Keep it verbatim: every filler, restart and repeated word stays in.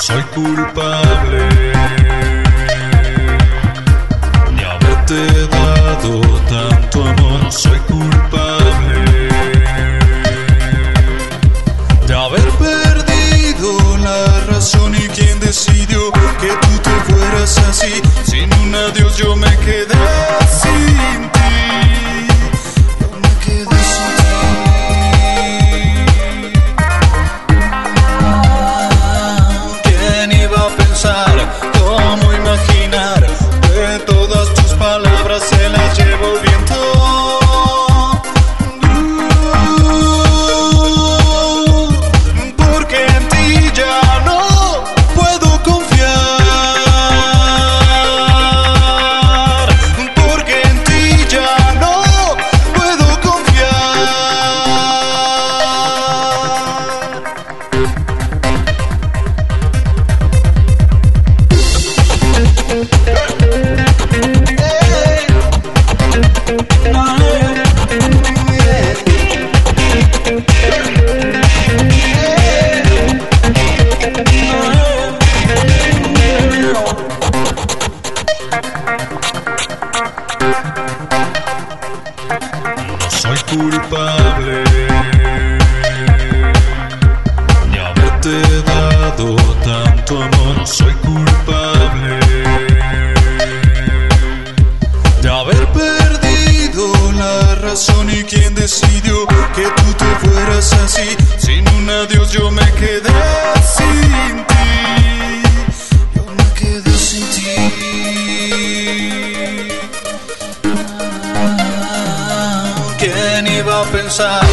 soy culpable de haberte dado tanto amor. Soy culpable de haber perdido la razón. ¿Y quién decidió que tú te fueras así? Sin un adiós yo me quedé sin ti. Yo me quedé sin ti. ¿Quién iba a pensar? ¿Cómo imaginar que todas tus palabras se las llevó el viento? Porque en ti ya no puedo confiar. Porque en ti ya no puedo confiar. Soy culpable de haberte dado tanto amor. Soy culpable de haber perdido la razón. ¿Y quién decidió que tú te fueras así? Sin un adiós yo me quedé sin ti. Yo me quedé sin ti. ¿Quién iba a pensar